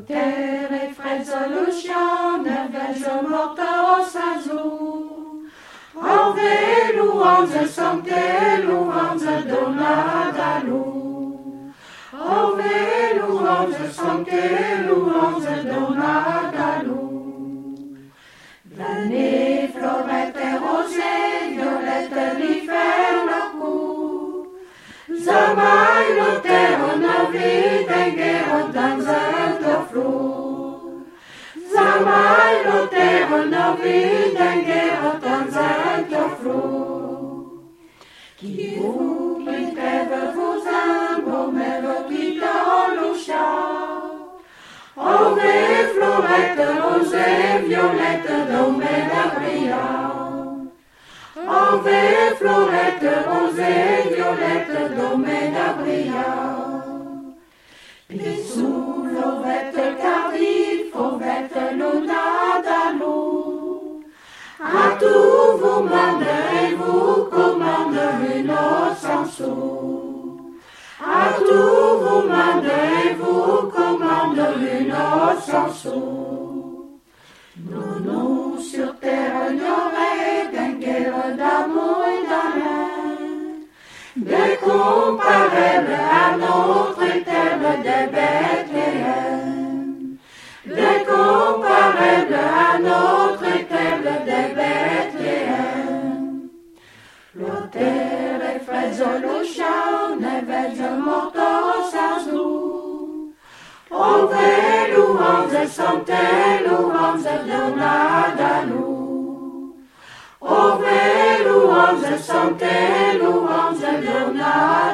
Lotere frezolution, verso morto sazu. Ove louange, sancte louange, donada lu. Ove louange, sancte louange, donada lu. Venez, florette et rosée, violette, lui faire le coup. Zamai lotero novi dengero dans un toflou. Zamai lotero novi dengero dans un toflou. Qui vous qui trêve vous embaume qui dans le chat. Ove florette rosée violette d'omena brillant. Ove florette rosée violette d'omena brillant. Pisou l'ovette cardive, fauvette lunada lou. À tout vous mande et vous commande une sou. À tout vous mande et vous commande une sou. Nous sur terre ignorée d'un guerre d'amour et d'amène, décomparable à notre terre de Bethléem, décomparable à notre terre de Bethléem. Lotere frezolution, verso morto sazu. Ove louange, sancte louange, donada lu. Ove louange, sancte louange, donada